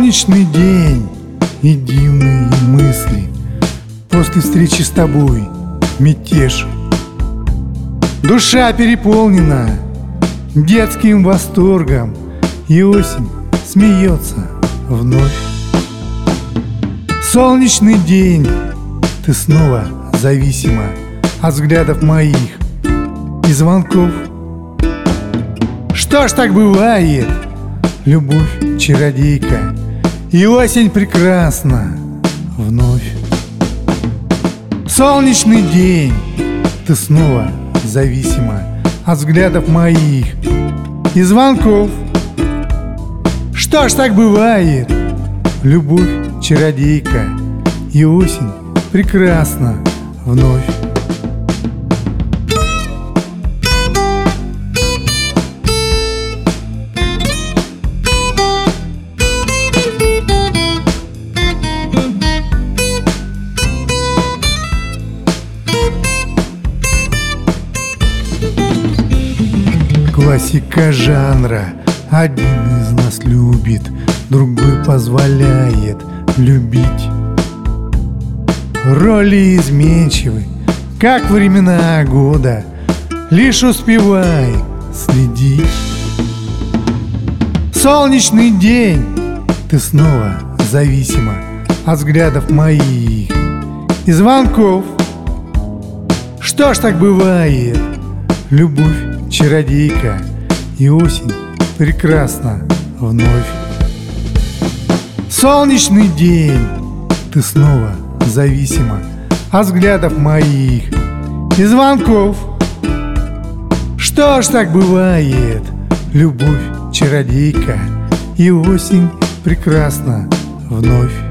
Солнечный день и дивные мысли. После встречи с тобой мятеж. Душа переполнена детским восторгом, и осень смеется вновь. Солнечный день, ты снова зависима от взглядов моих и звонков. Что ж так бывает, любовь чародейка, и осень прекрасна вновь. Солнечный день, ты снова зависима от взглядов моих и звонков. Что ж так бывает, любовь чародейка, и осень прекрасна вновь. Классика жанра. Один из нас любит, другой позволяет любить. Роли изменчивы, как времена года, лишь успевай следить. Солнечный день, ты снова зависима от взглядов моих и звонков. Что ж так бывает, любовь чародейка, и осень прекрасна вновь. Солнечный день, ты снова зависима от взглядов моих и звонков. Что ж так бывает, любовь чародейка, и осень прекрасна вновь.